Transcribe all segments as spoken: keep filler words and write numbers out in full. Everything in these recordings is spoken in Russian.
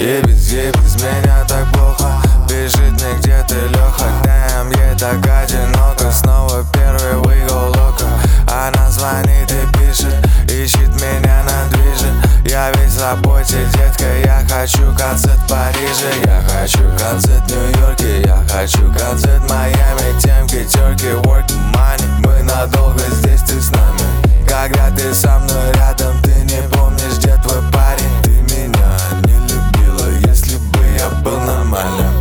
И без, и без меня так плохо. Пишет мне, где ты, Леха. Дэм, ей так одиноко. Снова первый выиграл лока. Она звонит и пишет, ищет меня на движе. Я весь в работе, детка, я хочу концерт в Париже. Я хочу концерт в Нью-Йорке. Я хочу концерт в Майами. Темки, терки, work money. Мы надолго здесь, ты с нами. Когда ты со мной рядом, ты не помнишь, где твой парень. Ты меня не любила, если бы я был нормальным.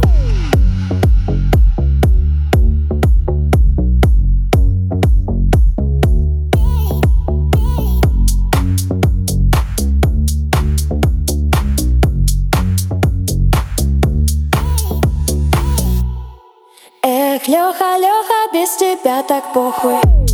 Эх, Леха, Леха, без тебя так похуй.